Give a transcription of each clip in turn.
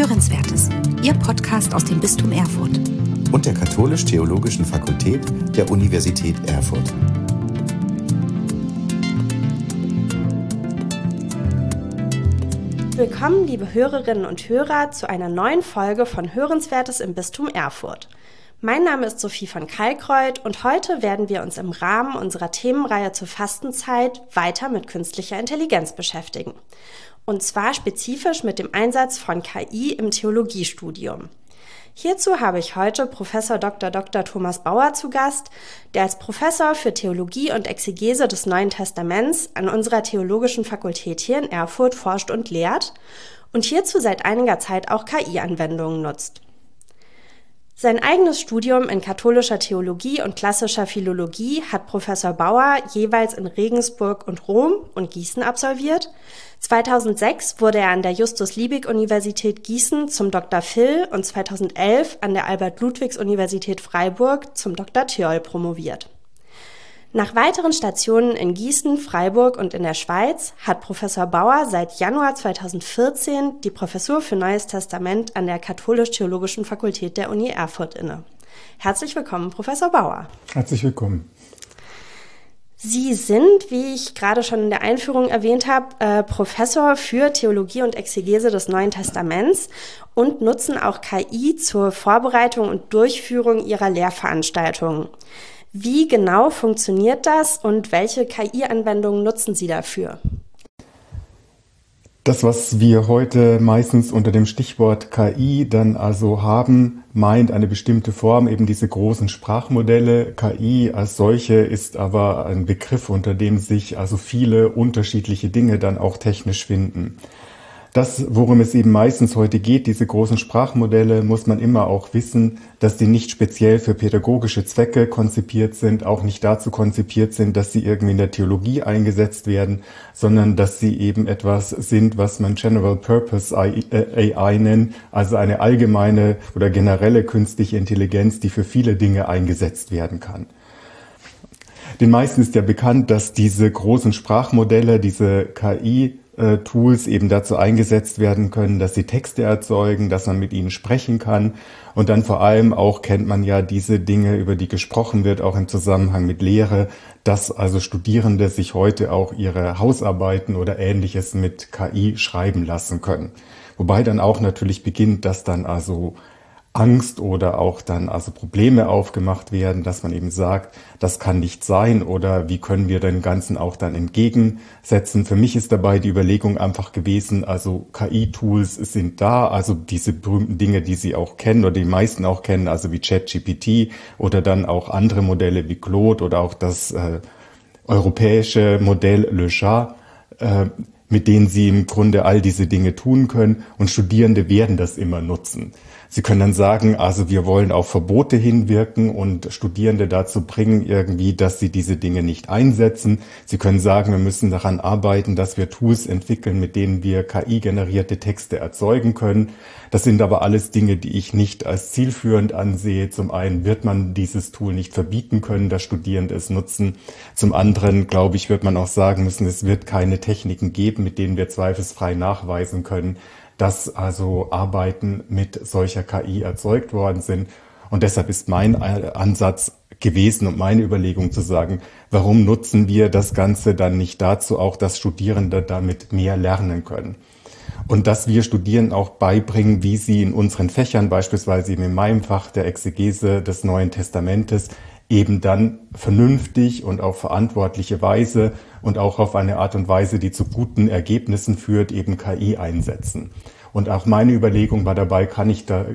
Hörenswertes, Ihr Podcast aus dem Bistum Erfurt und der Katholisch-Theologischen Fakultät der Universität Erfurt. Willkommen, liebe Hörerinnen und Hörer, zu einer neuen Folge von Hörenswertes im Bistum Erfurt. Mein Name ist Sophie von Kalkreuth und heute werden wir uns im Rahmen unserer Themenreihe zur Fastenzeit weiter mit künstlicher Intelligenz beschäftigen. Und zwar spezifisch mit dem Einsatz von KI im Theologiestudium. Hierzu habe ich heute Prof. Dr. Thomas Bauer zu Gast, der als Professor für Theologie und Exegese des Neuen Testaments an unserer Theologischen Fakultät hier in Erfurt forscht und lehrt und hierzu seit einiger Zeit auch KI-Anwendungen nutzt. Sein eigenes Studium in katholischer Theologie und klassischer Philologie hat Professor Bauer jeweils in Regensburg und Rom und Gießen absolviert. 2006 wurde er an der Justus-Liebig-Universität Gießen zum Dr. Phil und 2011 an der Albert-Ludwigs-Universität Freiburg zum Dr. Theol promoviert. Nach weiteren Stationen in Gießen, Freiburg und in der Schweiz hat Professor Bauer seit Januar 2014 die Professur für Neues Testament an der Katholisch-Theologischen Fakultät der Uni Erfurt inne. Herzlich willkommen, Professor Bauer. Herzlich willkommen. Sie sind, wie ich gerade schon in der Einführung erwähnt habe, Professor für Theologie und Exegese des Neuen Testaments und nutzen auch KI zur Vorbereitung und Durchführung Ihrer Lehrveranstaltungen. Wie genau funktioniert das und welche KI-Anwendungen nutzen Sie dafür? Das, was wir heute meistens unter dem Stichwort KI dann also haben, meint eine bestimmte Form, eben diese großen Sprachmodelle. KI als solche ist aber ein Begriff, unter dem sich also viele unterschiedliche Dinge dann auch technisch finden. Das, worum es eben meistens heute geht, diese großen Sprachmodelle, muss man immer auch wissen, dass die nicht speziell für pädagogische Zwecke konzipiert sind, auch nicht dazu konzipiert sind, dass sie irgendwie in der Theologie eingesetzt werden, sondern dass sie eben etwas sind, was man General Purpose AI nennt, also eine allgemeine oder generelle künstliche Intelligenz, die für viele Dinge eingesetzt werden kann. Den meisten ist ja bekannt, dass diese großen Sprachmodelle, diese KI-Tools eben dazu eingesetzt werden können, dass sie Texte erzeugen, dass man mit ihnen sprechen kann. Und dann vor allem auch kennt man ja diese Dinge, über die gesprochen wird, auch im Zusammenhang mit Lehre, dass also Studierende sich heute auch ihre Hausarbeiten oder Ähnliches mit KI schreiben lassen können. Wobei dann auch natürlich beginnt, dass dann also Angst oder auch dann also Probleme aufgemacht werden, dass man eben sagt, das kann nicht sein oder wie können wir dem Ganzen auch dann entgegensetzen. Für mich ist dabei die Überlegung einfach gewesen, also KI-Tools sind da, also diese berühmten Dinge, die Sie auch kennen oder die meisten auch kennen, also wie ChatGPT oder dann auch andere Modelle wie Claude oder auch das europäische Modell Le Chat, mit denen Sie im Grunde all diese Dinge tun können und Studierende werden das immer nutzen. Sie können dann sagen, also wir wollen auf Verbote hinwirken und Studierende dazu bringen irgendwie, dass sie diese Dinge nicht einsetzen. Sie können sagen, wir müssen daran arbeiten, dass wir Tools entwickeln, mit denen wir KI-generierte Texte erzeugen können. Das sind aber alles Dinge, die ich nicht als zielführend ansehe. Zum einen wird man dieses Tool nicht verbieten können, dass Studierende es nutzen. Zum anderen, glaube ich, wird man auch sagen müssen, es wird keine Techniken geben, mit denen wir zweifelsfrei nachweisen können, dass also Arbeiten mit solcher KI erzeugt worden sind. Und deshalb ist mein Ansatz gewesen und meine Überlegung zu sagen, warum nutzen wir das Ganze dann nicht dazu auch, dass Studierende damit mehr lernen können? Und dass wir Studierenden auch beibringen, wie sie in unseren Fächern, beispielsweise eben in meinem Fach der Exegese des Neuen Testamentes, eben dann vernünftig und auf verantwortliche Weise und auch auf eine Art und Weise, die zu guten Ergebnissen führt, eben KI einsetzen. Und auch meine Überlegung war dabei, kann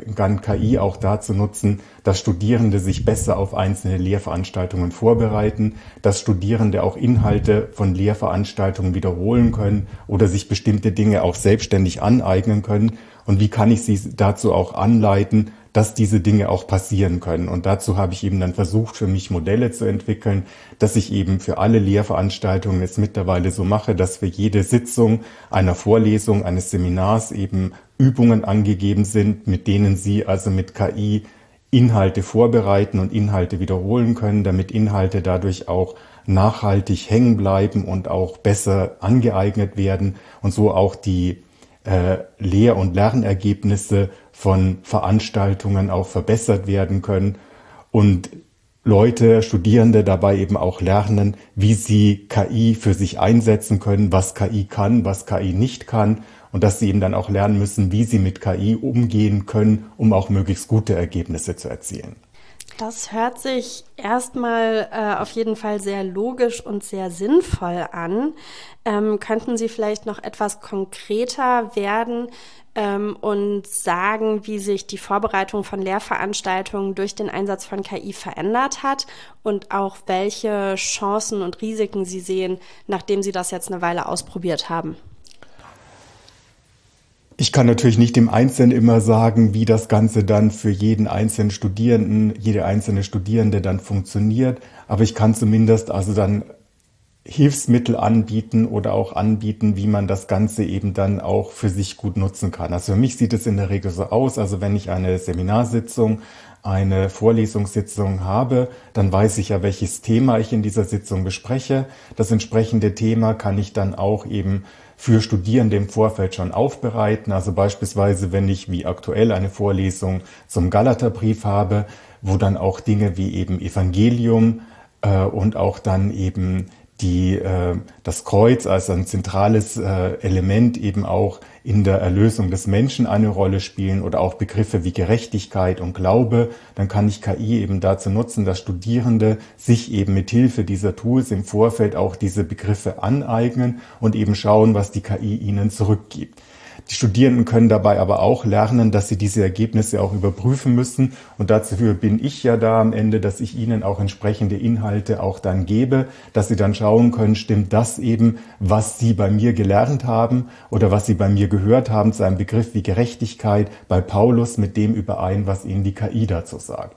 KI auch dazu nutzen, dass Studierende sich besser auf einzelne Lehrveranstaltungen vorbereiten, dass Studierende auch Inhalte von Lehrveranstaltungen wiederholen können oder sich bestimmte Dinge auch selbstständig aneignen können. Und wie kann ich sie dazu auch anleiten, dass diese Dinge auch passieren können. Und dazu habe ich eben dann versucht, für mich Modelle zu entwickeln, dass ich eben für alle Lehrveranstaltungen es mittlerweile so mache, dass für jede Sitzung einer Vorlesung, eines Seminars eben Übungen angegeben sind, mit denen Sie also mit KI Inhalte vorbereiten und Inhalte wiederholen können, damit Inhalte dadurch auch nachhaltig hängen bleiben und auch besser angeeignet werden und so auch die Lehr- und Lernergebnisse von Veranstaltungen auch verbessert werden können und Leute, Studierende dabei eben auch lernen, wie sie KI für sich einsetzen können, was KI kann, was KI nicht kann und dass sie eben dann auch lernen müssen, wie sie mit KI umgehen können, um auch möglichst gute Ergebnisse zu erzielen. Das hört sich erstmal auf jeden Fall sehr logisch und sehr sinnvoll an. Könnten Sie vielleicht noch etwas konkreter werden und sagen, wie sich die Vorbereitung von Lehrveranstaltungen durch den Einsatz von KI verändert hat und auch welche Chancen und Risiken Sie sehen, nachdem Sie das jetzt eine Weile ausprobiert haben? Ich kann natürlich nicht im Einzelnen immer sagen, wie das Ganze dann für jeden einzelnen Studierenden, jede einzelne Studierende dann funktioniert, aber ich kann zumindest also dann Hilfsmittel anbieten oder auch anbieten, wie man das Ganze eben dann auch für sich gut nutzen kann. Also für mich sieht es in der Regel so aus, also wenn ich eine Seminarsitzung, eine Vorlesungssitzung habe, dann weiß ich ja, welches Thema ich in dieser Sitzung bespreche. Das entsprechende Thema kann ich dann auch eben für Studierende im Vorfeld schon aufbereiten. Also beispielsweise, wenn ich wie aktuell eine Vorlesung zum Galaterbrief habe, wo dann auch Dinge wie eben Evangelium und auch dann eben das Kreuz als ein zentrales Element eben auch in der Erlösung des Menschen eine Rolle spielen oder auch Begriffe wie Gerechtigkeit und Glaube, dann kann ich KI eben dazu nutzen, dass Studierende sich eben mit Hilfe dieser Tools im Vorfeld auch diese Begriffe aneignen und eben schauen, was die KI ihnen zurückgibt. Die Studierenden können dabei aber auch lernen, dass sie diese Ergebnisse auch überprüfen müssen. Und dafür bin ich ja da am Ende, dass ich ihnen auch entsprechende Inhalte auch dann gebe, dass sie dann schauen können, stimmt das eben, was sie bei mir gelernt haben oder was sie bei mir gehört haben zu einem Begriff wie Gerechtigkeit bei Paulus mit dem überein, was ihnen die KI dazu sagt.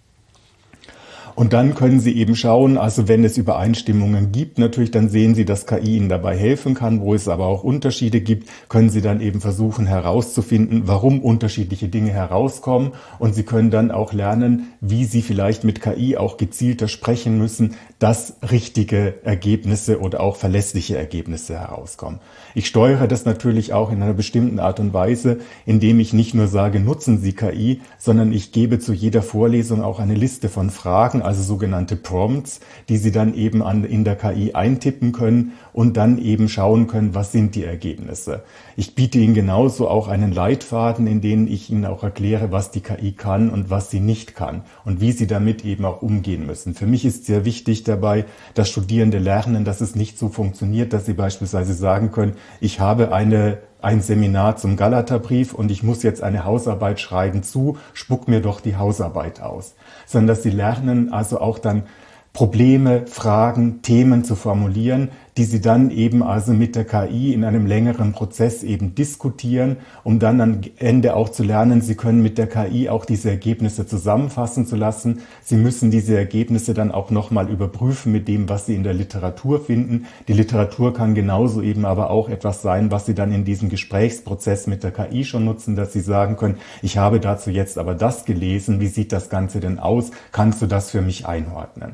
Und dann können Sie eben schauen, also wenn es Übereinstimmungen gibt, natürlich dann sehen Sie, dass KI Ihnen dabei helfen kann. Wo es aber auch Unterschiede gibt, können Sie dann eben versuchen herauszufinden, warum unterschiedliche Dinge herauskommen. Und Sie können dann auch lernen, wie Sie vielleicht mit KI auch gezielter sprechen müssen, dass richtige Ergebnisse oder auch verlässliche Ergebnisse herauskommen. Ich steuere das natürlich auch in einer bestimmten Art und Weise, indem ich nicht nur sage, nutzen Sie KI, sondern ich gebe zu jeder Vorlesung auch eine Liste von Fragen, also sogenannte Prompts, die Sie dann eben in der KI eintippen können und dann eben schauen können, was sind die Ergebnisse. Ich biete Ihnen genauso auch einen Leitfaden, in dem ich Ihnen auch erkläre, was die KI kann und was sie nicht kann und wie Sie damit eben auch umgehen müssen. Für mich ist sehr wichtig dabei, dass Studierende lernen, dass es nicht so funktioniert, dass sie beispielsweise sagen können, ich habe ein Seminar zum Galaterbrief und ich muss jetzt eine Hausarbeit schreiben spuck mir doch die Hausarbeit aus. Sondern dass sie lernen, also auch dann Probleme, Fragen, Themen zu formulieren, die sie dann eben also mit der KI in einem längeren Prozess eben diskutieren, um dann am Ende auch zu lernen, sie können mit der KI auch diese Ergebnisse zusammenfassen zu lassen. Sie müssen diese Ergebnisse dann auch nochmal überprüfen mit dem, was sie in der Literatur finden. Die Literatur kann genauso eben aber auch etwas sein, was sie dann in diesem Gesprächsprozess mit der KI schon nutzen, dass sie sagen können, ich habe dazu jetzt aber das gelesen, wie sieht das Ganze denn aus? Kannst du das für mich einordnen?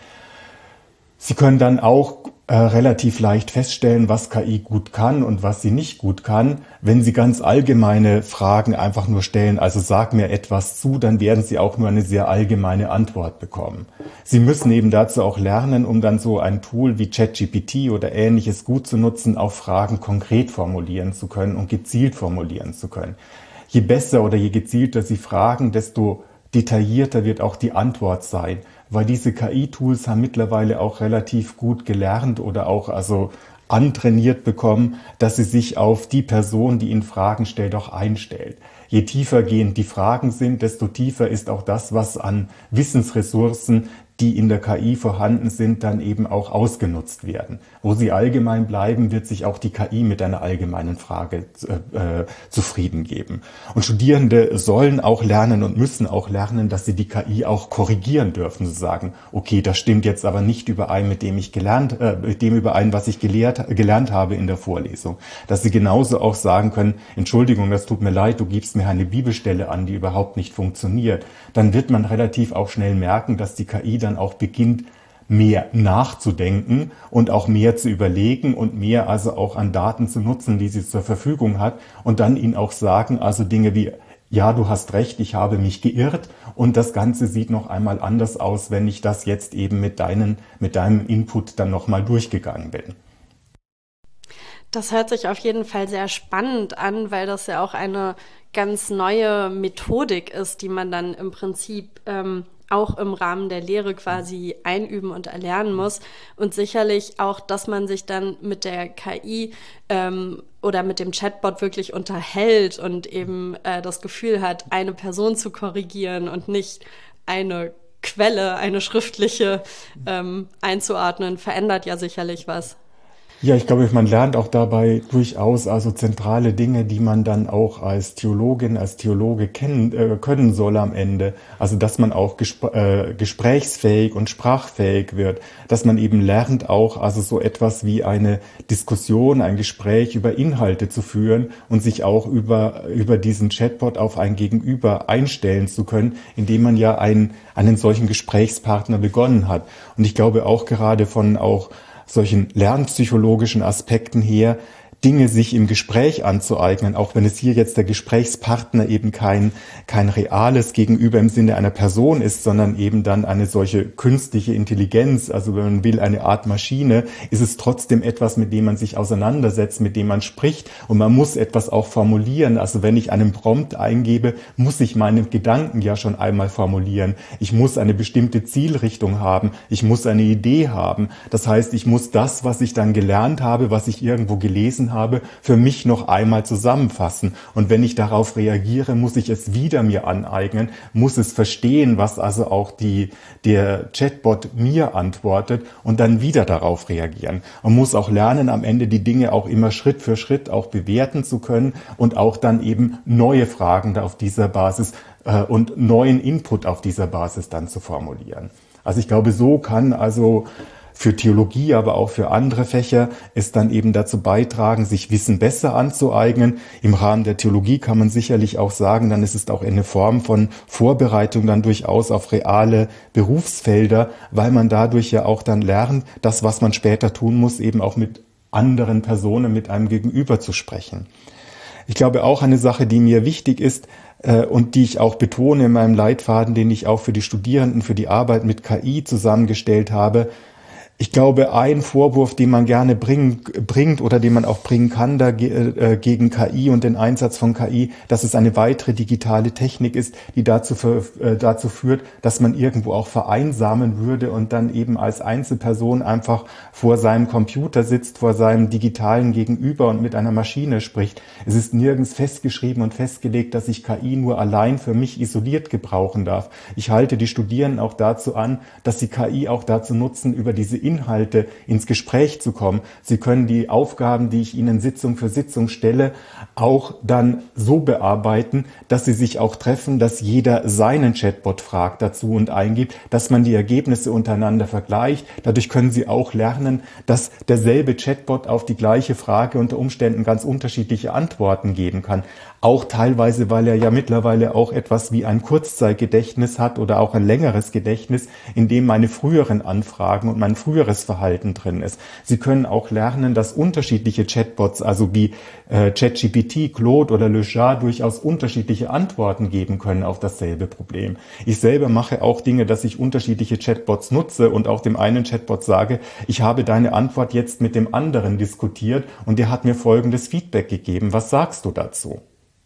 Sie können dann auch relativ leicht feststellen, was KI gut kann und was sie nicht gut kann. Wenn Sie ganz allgemeine Fragen einfach nur stellen, also sag mir etwas zu, dann werden Sie auch nur eine sehr allgemeine Antwort bekommen. Sie müssen eben dazu auch lernen, um dann so ein Tool wie ChatGPT oder Ähnliches gut zu nutzen, auch Fragen konkret formulieren zu können und gezielt formulieren zu können. Je besser oder je gezielter Sie fragen, desto detaillierter wird auch die Antwort sein, weil diese KI-Tools haben mittlerweile auch relativ gut gelernt oder auch also antrainiert bekommen, dass sie sich auf die Person, die ihnen Fragen stellt, auch einstellt. Je tiefergehend die Fragen sind, desto tiefer ist auch das, was an Wissensressourcen, die in der KI vorhanden sind, dann eben auch ausgenutzt werden. Wo sie allgemein bleiben, wird sich auch die KI mit einer allgemeinen Frage zufrieden geben. Und Studierende sollen auch lernen und müssen auch lernen, dass sie die KI auch korrigieren dürfen. Sie sagen, okay, das stimmt jetzt aber nicht überein mit dem überein, was ich gelernt habe in der Vorlesung. Dass sie genauso auch sagen können, Entschuldigung, das tut mir leid, du gibst mir eine Bibelstelle an, die überhaupt nicht funktioniert. Dann wird man relativ auch schnell merken, dass die KI dann auch beginnt, mehr nachzudenken und auch mehr zu überlegen und mehr also auch an Daten zu nutzen, die sie zur Verfügung hat und dann ihnen auch sagen, also Dinge wie, ja, du hast recht, ich habe mich geirrt und das Ganze sieht noch einmal anders aus, wenn ich das jetzt eben mit deinem Input dann nochmal durchgegangen bin. Das hört sich auf jeden Fall sehr spannend an, weil das ja auch eine ganz neue Methodik ist, die man dann im Prinzip auch im Rahmen der Lehre quasi einüben und erlernen muss. Und sicherlich auch, dass man sich dann mit der KI oder mit dem Chatbot wirklich unterhält und eben das Gefühl hat, eine Person zu korrigieren und nicht eine Quelle, eine schriftliche einzuordnen, verändert ja sicherlich was. Ja, ich glaube, man lernt auch dabei durchaus also zentrale Dinge, die man dann auch als Theologin, als Theologe können soll am Ende. Also, dass man auch gesprächsfähig und sprachfähig wird, dass man eben lernt auch also so etwas wie eine Diskussion, ein Gespräch über Inhalte zu führen und sich auch über diesen Chatbot auf ein Gegenüber einstellen zu können, indem man ja einen solchen Gesprächspartner begonnen hat. Und ich glaube auch gerade von auch solchen lernpsychologischen Aspekten her, Dinge sich im Gespräch anzueignen, auch wenn es hier jetzt der Gesprächspartner eben kein reales Gegenüber im Sinne einer Person ist, sondern eben dann eine solche künstliche Intelligenz, also wenn man will, eine Art Maschine, ist es trotzdem etwas, mit dem man sich auseinandersetzt, mit dem man spricht und man muss etwas auch formulieren. Also wenn ich einen Prompt eingebe, muss ich meine Gedanken ja schon einmal formulieren. Ich muss eine bestimmte Zielrichtung haben, ich muss eine Idee haben. Das heißt, ich muss das, was ich dann gelernt habe, was ich irgendwo gelesen habe, für mich noch einmal zusammenfassen. Und wenn ich darauf reagiere, muss ich es wieder mir aneignen, muss es verstehen, was also auch der Chatbot mir antwortet und dann wieder darauf reagieren. Man muss auch lernen, am Ende die Dinge auch immer Schritt für Schritt auch bewerten zu können und auch dann eben neue Fragen auf dieser Basis und neuen Input auf dieser Basis dann zu formulieren. Also ich glaube, so kann also für Theologie, aber auch für andere Fächer es dann eben dazu beitragen, sich Wissen besser anzueignen. Im Rahmen der Theologie kann man sicherlich auch sagen, dann ist es auch eine Form von Vorbereitung dann durchaus auf reale Berufsfelder, weil man dadurch ja auch dann lernt, das, was man später tun muss, eben auch mit anderen Personen, mit einem Gegenüber zu sprechen. Ich glaube auch eine Sache, die mir wichtig ist, und die ich auch betone in meinem Leitfaden, den ich auch für die Studierenden, für die Arbeit mit KI zusammengestellt habe. Ich glaube, ein Vorwurf, den man gerne bringt oder den man auch bringen kann gegen KI und den Einsatz von KI, dass es eine weitere digitale Technik ist, die dazu führt, dass man irgendwo auch vereinsamen würde und dann eben als Einzelperson einfach vor seinem Computer sitzt, vor seinem digitalen Gegenüber und mit einer Maschine spricht. Es ist nirgends festgeschrieben und festgelegt, dass ich KI nur allein für mich isoliert gebrauchen darf. Ich halte die Studierenden auch dazu an, dass sie KI auch dazu nutzen, über diese Inhalte ins Gespräch zu kommen. Sie können die Aufgaben, die ich Ihnen Sitzung für Sitzung stelle, auch dann so bearbeiten, dass Sie sich auch treffen, dass jeder seinen Chatbot fragt dazu und eingibt, dass man die Ergebnisse untereinander vergleicht. Dadurch können Sie auch lernen, dass derselbe Chatbot auf die gleiche Frage unter Umständen ganz unterschiedliche Antworten geben kann. Auch teilweise, weil er ja mittlerweile auch etwas wie ein Kurzzeitgedächtnis hat oder auch ein längeres Gedächtnis, in dem meine früheren Anfragen und mein früheres Verhalten drin ist. Sie können auch lernen, dass unterschiedliche Chatbots, also wie ChatGPT, Claude oder Le Chat, durchaus unterschiedliche Antworten geben können auf dasselbe Problem. Ich selber mache auch Dinge, dass ich unterschiedliche Chatbots nutze und auch dem einen Chatbot sage, ich habe deine Antwort jetzt mit dem anderen diskutiert und der hat mir folgendes Feedback gegeben. Was sagst du dazu?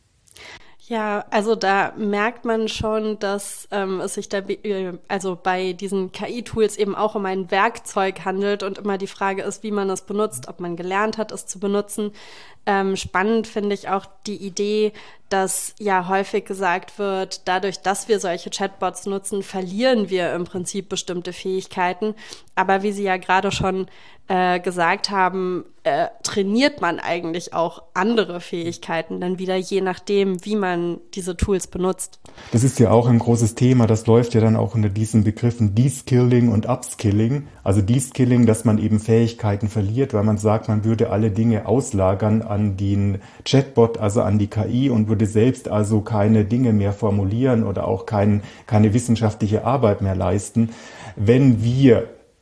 Ja, also da merkt man schon, dass es sich da also bei diesen KI-Tools eben auch um ein Werkzeug handelt und immer die Frage ist, wie man es benutzt, ob man gelernt hat, es zu benutzen. Spannend finde ich auch die Idee, dass ja häufig gesagt wird, dadurch, dass wir solche Chatbots nutzen, verlieren wir im Prinzip bestimmte Fähigkeiten. Aber wie Sie ja gerade schon gesagt haben, trainiert man eigentlich auch andere Fähigkeiten dann wieder, je nachdem, wie man diese Tools benutzt. Das ist ja auch ein großes Thema, das läuft ja dann auch unter diesen Begriffen Deskilling und Upskilling. Also Deskilling, dass man eben Fähigkeiten verliert, weil man sagt, man würde alle Dinge auslagern an den Chatbot, also an die KI und würde selbst also keine Dinge mehr formulieren oder auch keine wissenschaftliche Arbeit mehr leisten. Wenn wir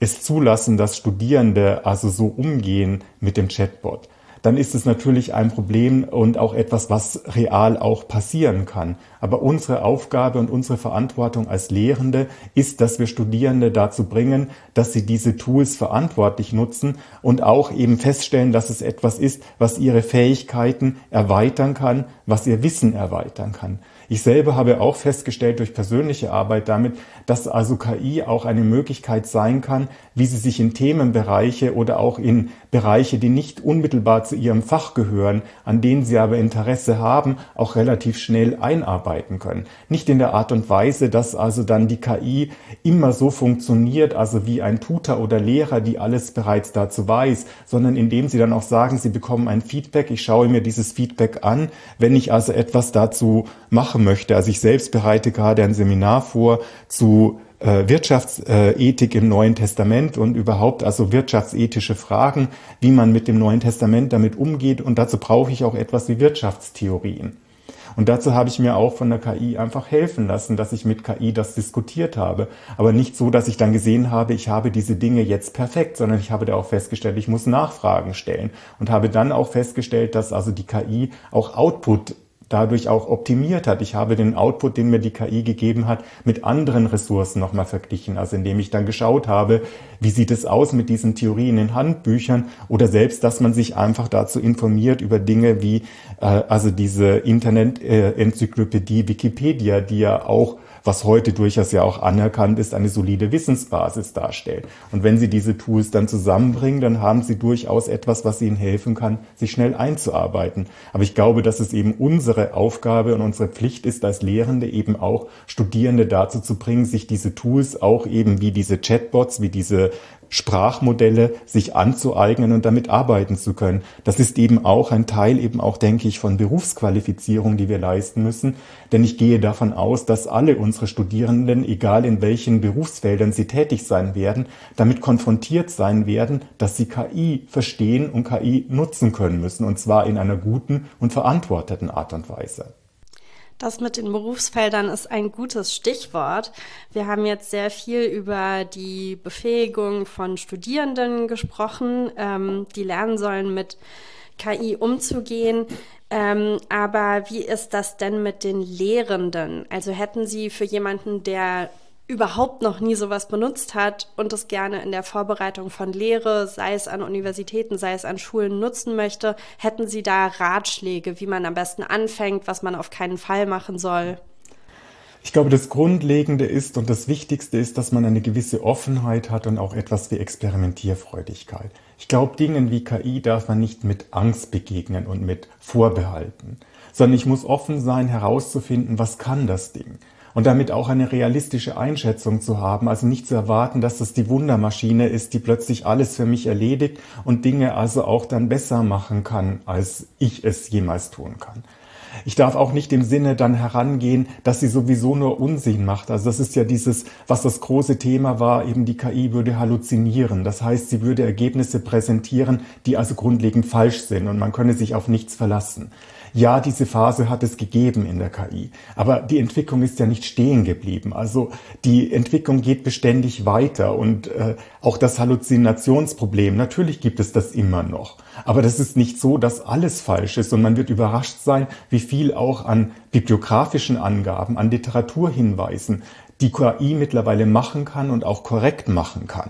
es zulassen, dass Studierende also so umgehen mit dem Chatbot, dann ist es natürlich ein Problem und auch etwas, was real auch passieren kann. Aber unsere Aufgabe und unsere Verantwortung als Lehrende ist, dass wir Studierende dazu bringen, dass sie diese Tools verantwortlich nutzen und auch eben feststellen, dass es etwas ist, was ihre Fähigkeiten erweitern kann, was ihr Wissen erweitern kann. Ich selber habe auch festgestellt durch persönliche Arbeit damit, dass also KI auch eine Möglichkeit sein kann, wie sie sich in Themenbereiche oder auch in Bereiche, die nicht unmittelbar zu ihrem Fach gehören, an denen sie aber Interesse haben, auch relativ schnell einarbeiten können. Nicht in der Art und Weise, dass also dann die KI immer so funktioniert, also wie ein Tutor oder Lehrer, die alles bereits dazu weiß, sondern indem sie dann auch sagen, sie bekommen ein Feedback, ich schaue mir dieses Feedback an, wenn ich also etwas dazu machen möchte. Also ich selbst bereite gerade ein Seminar vor zu Wirtschaftsethik im Neuen Testament und überhaupt also wirtschaftsethische Fragen, wie man mit dem Neuen Testament damit umgeht. Und dazu brauche ich auch etwas wie Wirtschaftstheorien. Und dazu habe ich mir auch von der KI einfach helfen lassen, dass ich mit KI das diskutiert habe. Aber nicht so, dass ich dann gesehen habe, ich habe diese Dinge jetzt perfekt, sondern ich habe da auch festgestellt, ich muss Nachfragen stellen. Und habe dann auch festgestellt, dass also die KI auch Output dadurch auch optimiert hat. Ich habe den Output, den mir die KI gegeben hat, mit anderen Ressourcen nochmal verglichen. Also indem ich dann geschaut habe, wie sieht es aus mit diesen Theorien in Handbüchern oder selbst, dass man sich einfach dazu informiert über Dinge wie also diese Internet-Enzyklopädie Wikipedia, die ja auch, was heute durchaus ja auch anerkannt ist, eine solide Wissensbasis darstellt. Und wenn Sie diese Tools dann zusammenbringen, dann haben Sie durchaus etwas, was Ihnen helfen kann, sich schnell einzuarbeiten. Aber ich glaube, dass es eben unsere Aufgabe und unsere Pflicht ist, als Lehrende eben auch Studierende dazu zu bringen, sich diese Tools auch eben wie diese Chatbots, wie diese Sprachmodelle sich anzueignen und damit arbeiten zu können. Das ist eben auch ein Teil eben auch, denke ich, von Berufsqualifizierung, die wir leisten müssen. Denn ich gehe davon aus, dass alle unsere Studierenden, egal in welchen Berufsfeldern sie tätig sein werden, damit konfrontiert sein werden, dass sie KI verstehen und KI nutzen können müssen. Und zwar in einer guten und verantworteten Art und Weise. Das mit den Berufsfeldern ist ein gutes Stichwort. Wir haben jetzt sehr viel über die Befähigung von Studierenden gesprochen, die lernen sollen, mit KI umzugehen. Aber wie ist das denn mit den Lehrenden? Also hätten Sie für jemanden, der überhaupt noch nie sowas benutzt hat und es gerne in der Vorbereitung von Lehre, sei es an Universitäten, sei es an Schulen, nutzen möchte, hätten Sie da Ratschläge, wie man am besten anfängt, was man auf keinen Fall machen soll? Ich glaube, das Grundlegende ist und das Wichtigste ist, dass man eine gewisse Offenheit hat und auch etwas wie Experimentierfreudigkeit. Ich glaube, Dingen wie KI darf man nicht mit Angst begegnen und mit Vorbehalten, sondern ich muss offen sein, herauszufinden, was kann das Ding? Und damit auch eine realistische Einschätzung zu haben, also nicht zu erwarten, dass das die Wundermaschine ist, die plötzlich alles für mich erledigt und Dinge also auch dann besser machen kann, als ich es jemals tun kann. Ich darf auch nicht im Sinne dann herangehen, dass sie sowieso nur Unsinn macht. Also das ist ja dieses, was das große Thema war, eben die KI würde halluzinieren. Das heißt, sie würde Ergebnisse präsentieren, die also grundlegend falsch sind und man könne sich auf nichts verlassen. Ja, diese Phase hat es gegeben in der KI, aber die Entwicklung ist ja nicht stehen geblieben. Also die Entwicklung geht beständig weiter und auch das Halluzinationsproblem, natürlich gibt es das immer noch. Aber das ist nicht so, dass alles falsch ist und man wird überrascht sein, wie viel auch an bibliografischen Angaben, an Literaturhinweisen die KI mittlerweile machen kann und auch korrekt machen kann.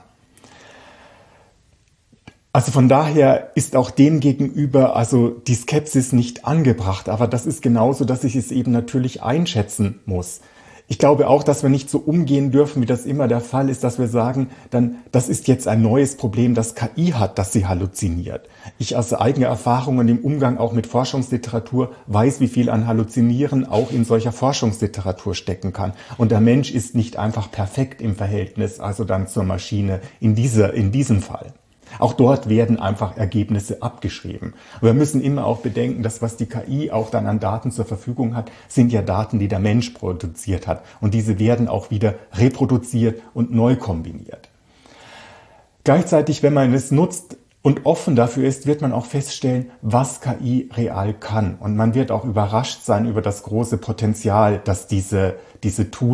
Also von daher ist auch dem gegenüber also die Skepsis nicht angebracht, aber das ist genauso, dass ich es eben natürlich einschätzen muss. Ich glaube auch, dass wir nicht so umgehen dürfen, wie das immer der Fall ist, dass wir sagen, dann das ist jetzt ein neues Problem, das KI hat, dass sie halluziniert. Ich aus eigener Erfahrung und im Umgang auch mit Forschungsliteratur weiß, wie viel an Halluzinieren auch in solcher Forschungsliteratur stecken kann. Und der Mensch ist nicht einfach perfekt im Verhältnis, also dann zur Maschine in diesem Fall. Auch dort werden einfach Ergebnisse abgeschrieben. Aber wir müssen immer auch bedenken, dass was die KI auch dann an Daten zur Verfügung hat, sind ja Daten, die der Mensch produziert hat. Und diese werden auch wieder reproduziert und neu kombiniert. Gleichzeitig, wenn man es nutzt und offen dafür ist, wird man auch feststellen, was KI real kann. Und man wird auch überrascht sein über das große Potenzial, das diese Tools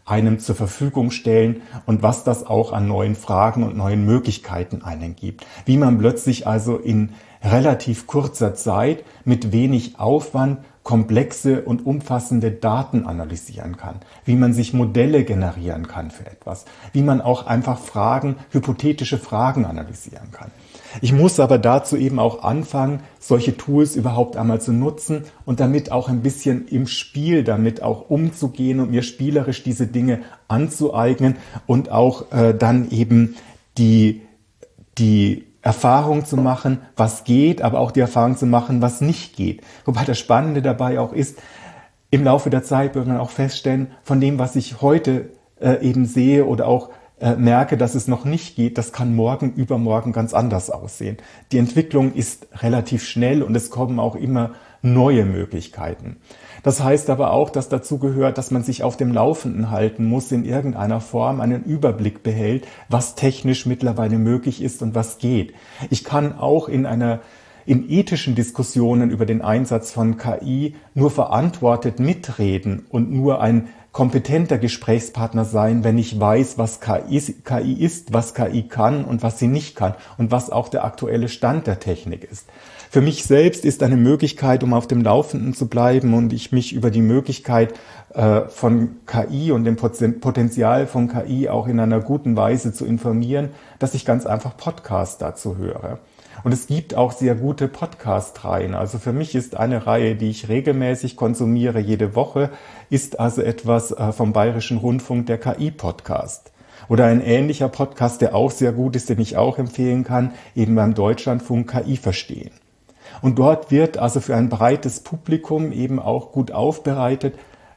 einem zur Verfügung stellen und was das auch an neuen Fragen und neuen Möglichkeiten einen gibt. Wie man plötzlich also in relativ kurzer Zeit mit wenig Aufwand komplexe und umfassende Daten analysieren kann, wie man sich Modelle generieren kann für etwas, wie man auch einfach hypothetische Fragen analysieren kann. Ich muss aber dazu eben auch anfangen, solche Tools überhaupt einmal zu nutzen und damit auch ein bisschen im Spiel damit auch umzugehen und mir spielerisch diese Dinge anzueignen und auch dann eben die Erfahrung zu machen, was geht, aber auch die Erfahrung zu machen, was nicht geht. Wobei das Spannende dabei auch ist, im Laufe der Zeit wird man auch feststellen, von dem, was ich heute eben sehe oder auch merke, dass es noch nicht geht, das kann morgen, übermorgen ganz anders aussehen. Die Entwicklung ist relativ schnell und es kommen auch immer neue Möglichkeiten. Das heißt aber auch, dass dazu gehört, dass man sich auf dem Laufenden halten muss, in irgendeiner Form einen Überblick behält, was technisch mittlerweile möglich ist und was geht. Ich kann auch in ethischen Diskussionen über den Einsatz von KI nur verantwortet mitreden und nur ein kompetenter Gesprächspartner sein, wenn ich weiß, was KI ist, was KI kann und was sie nicht kann und was auch der aktuelle Stand der Technik ist. Für mich selbst ist eine Möglichkeit, um auf dem Laufenden zu bleiben und ich mich über die Möglichkeit von KI und dem Potenzial von KI auch in einer guten Weise zu informieren, dass ich ganz einfach Podcasts dazu höre. Und es gibt auch sehr gute Podcast-Reihen. Also für mich ist eine Reihe, die ich regelmäßig konsumiere, jede Woche, ist also etwas vom Bayerischen Rundfunk, der KI-Podcast. Oder ein ähnlicher Podcast, der auch sehr gut ist, den ich auch empfehlen kann, eben beim Deutschlandfunk KI verstehen. Und dort wird also für ein breites Publikum eben auch gut aufbereitet,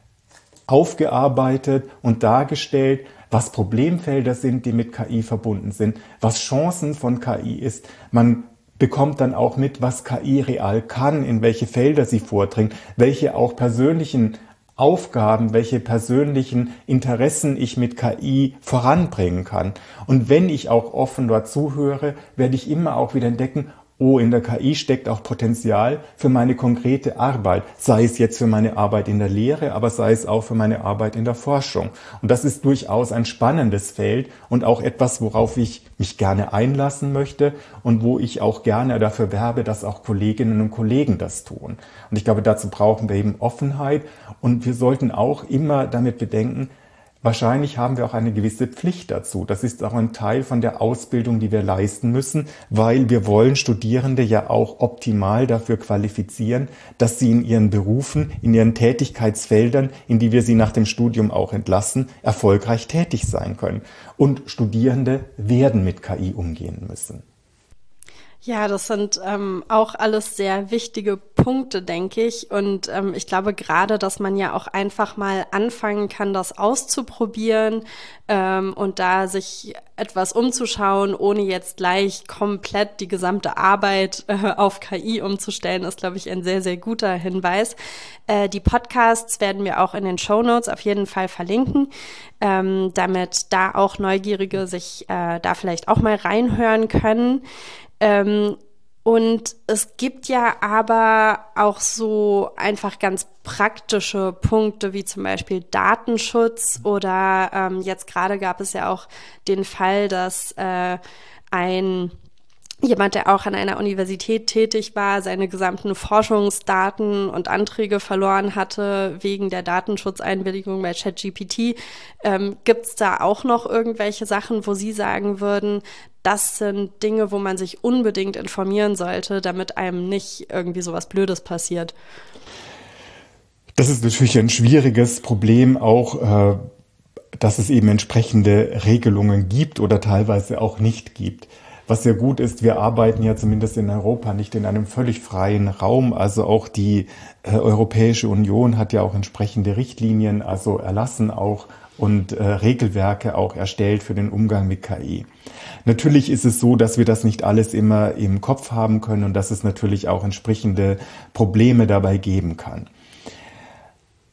aufgearbeitet und dargestellt, was Problemfelder sind, die mit KI verbunden sind, was Chancen von KI ist. Man bekommt dann auch mit, was KI real kann, in welche Felder sie vordringt, welche auch persönlichen Aufgaben, welche persönlichen Interessen ich mit KI voranbringen kann. Und wenn ich auch offen dort zuhöre, werde ich immer auch wieder entdecken, oh, in der KI steckt auch Potenzial für meine konkrete Arbeit, sei es jetzt für meine Arbeit in der Lehre, aber sei es auch für meine Arbeit in der Forschung. Und das ist durchaus ein spannendes Feld und auch etwas, worauf ich mich gerne einlassen möchte und wo ich auch gerne dafür werbe, dass auch Kolleginnen und Kollegen das tun. Und ich glaube, dazu brauchen wir eben Offenheit und wir sollten auch immer damit bedenken, wahrscheinlich haben wir auch eine gewisse Pflicht dazu. Das ist auch ein Teil von der Ausbildung, die wir leisten müssen, weil wir wollen Studierende ja auch optimal dafür qualifizieren, dass sie in ihren Berufen, in ihren Tätigkeitsfeldern, in die wir sie nach dem Studium auch entlassen, erfolgreich tätig sein können. Und Studierende werden mit KI umgehen müssen. Ja, das sind auch alles sehr wichtige Punkte, denke ich. Und ich glaube gerade, dass man ja auch einfach mal anfangen kann, das auszuprobieren und da sich etwas umzuschauen, ohne jetzt gleich komplett die gesamte Arbeit auf KI umzustellen, ist, glaube ich, ein sehr, sehr guter Hinweis. Die Podcasts werden wir auch in den Shownotes auf jeden Fall verlinken, damit da auch Neugierige sich da vielleicht auch mal reinhören können. Und es gibt ja aber auch so einfach ganz praktische Punkte, wie zum Beispiel Datenschutz oder jetzt gerade gab es ja auch den Fall, dass jemand, der auch an einer Universität tätig war, seine gesamten Forschungsdaten und Anträge verloren hatte wegen der Datenschutzeinwilligung bei ChatGPT. Gibt's da auch noch irgendwelche Sachen, wo Sie sagen würden, das sind Dinge, wo man sich unbedingt informieren sollte, damit einem nicht irgendwie sowas Blödes passiert? Das ist natürlich ein schwieriges Problem, auch dass es eben entsprechende Regelungen gibt oder teilweise auch nicht gibt. Was sehr gut ist, wir arbeiten ja zumindest in Europa nicht in einem völlig freien Raum. Also auch die Europäische Union hat ja auch entsprechende Richtlinien, also erlassen auch und Regelwerke auch erstellt für den Umgang mit KI. Natürlich ist es so, dass wir das nicht alles immer im Kopf haben können und dass es natürlich auch entsprechende Probleme dabei geben kann.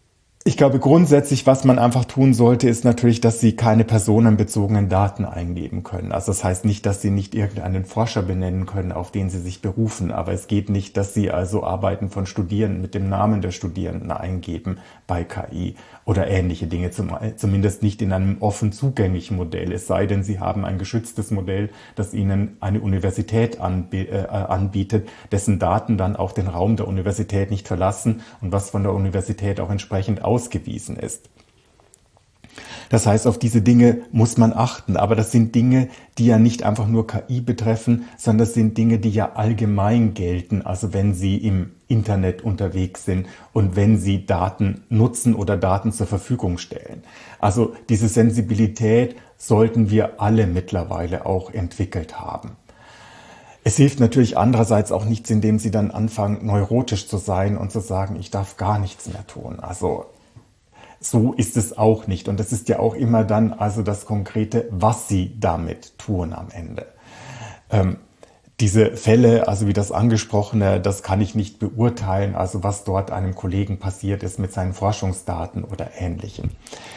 Ich glaube, grundsätzlich, was man einfach tun sollte, ist natürlich, dass Sie keine personenbezogenen Daten eingeben können. Also das heißt nicht, dass Sie nicht irgendeinen Forscher benennen können, auf den Sie sich berufen. Aber es geht nicht, dass Sie also Arbeiten von Studierenden mit dem Namen der Studierenden eingeben bei KI oder ähnliche Dinge, zumindest nicht in einem offen zugänglichen Modell. Es sei denn, Sie haben ein geschütztes Modell, das Ihnen eine Universität anbietet, dessen Daten dann auch den Raum der Universität nicht verlassen und was von der Universität auch entsprechend ausgewiesen ist. Das heißt, auf diese Dinge muss man achten. Aber das sind Dinge, die ja nicht einfach nur KI betreffen, sondern das sind Dinge, die ja allgemein gelten. Also wenn Sie im Internet unterwegs sind und wenn Sie Daten nutzen oder Daten zur Verfügung stellen. Also diese Sensibilität sollten wir alle mittlerweile auch entwickelt haben. Es hilft natürlich andererseits auch nichts, indem Sie dann anfangen, neurotisch zu sein und zu sagen, ich darf gar nichts mehr tun. Also so ist es auch nicht. Und das ist ja auch immer dann also das Konkrete, was Sie damit tun am Ende. Diese Fälle, also wie das angesprochene, das kann ich nicht beurteilen, also was dort einem Kollegen passiert ist mit seinen Forschungsdaten oder Ähnlichem.